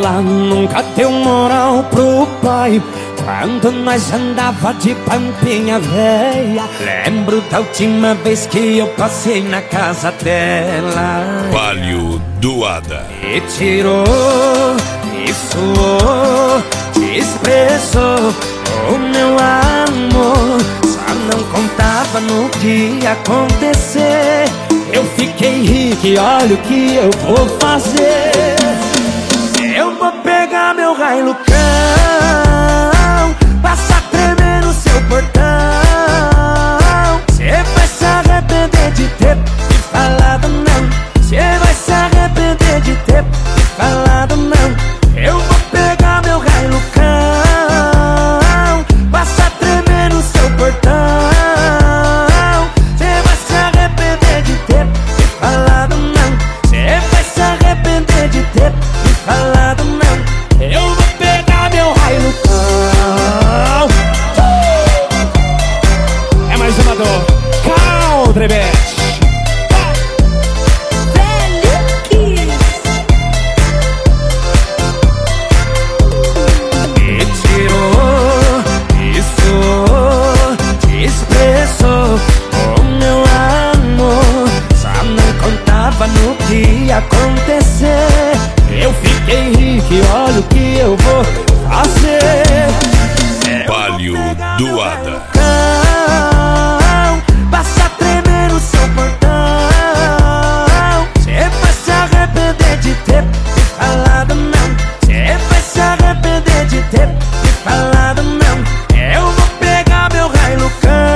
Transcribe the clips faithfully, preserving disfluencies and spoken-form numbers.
ela nunca deu moral pro pai quando nós andava de pampinha véia. Lembro da última vez que eu passei na casa dela. Palio do Ada. E tirou, e suou, te expressou o meu amor. Só não contava no que ia acontecer. Eu fiquei rico e olha o que eu vou fazer. Eu vou pegar meu Hilux, passar tremer no seu portão. Cê vai se arrepender de ter me falado não. Cê vai se arrepender de ter me falado não. Eu vou pegar meu Hilux, passar tremer no seu portão. Cê vai se arrepender de ter me falado não. Cê vai se arrepender de ter me falado não. Eu vou pegar meu Hilux. É mais uma dor. Country-Bet. Me tirou, isso, te expressou o meu amor. Só não contava no que ia acontecer. Eu fiquei rico e olha o que eu vou fazer. Palio do Ada. Passa a tremer no seu portão. Cê vai se arrepender de ter me falado não. Cê vai se arrepender de ter me falado não. Eu vou pegar meu Hilux,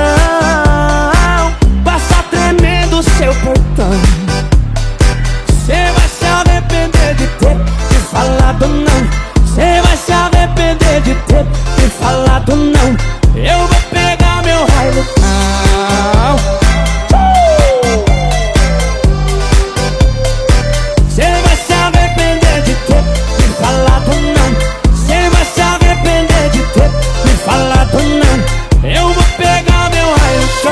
passa a tremer no seu portão. Cê vai se arrepender de ter me falado não. Cê vai se arrepender de ter me falado não. Eu vou pegar meu Hilux. Cê vai se arrepender de ter me falado não. Cê vai se arrepender de ter me falado não. Eu vou pegar meu Hilux.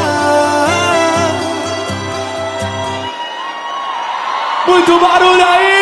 Muito barulho aí!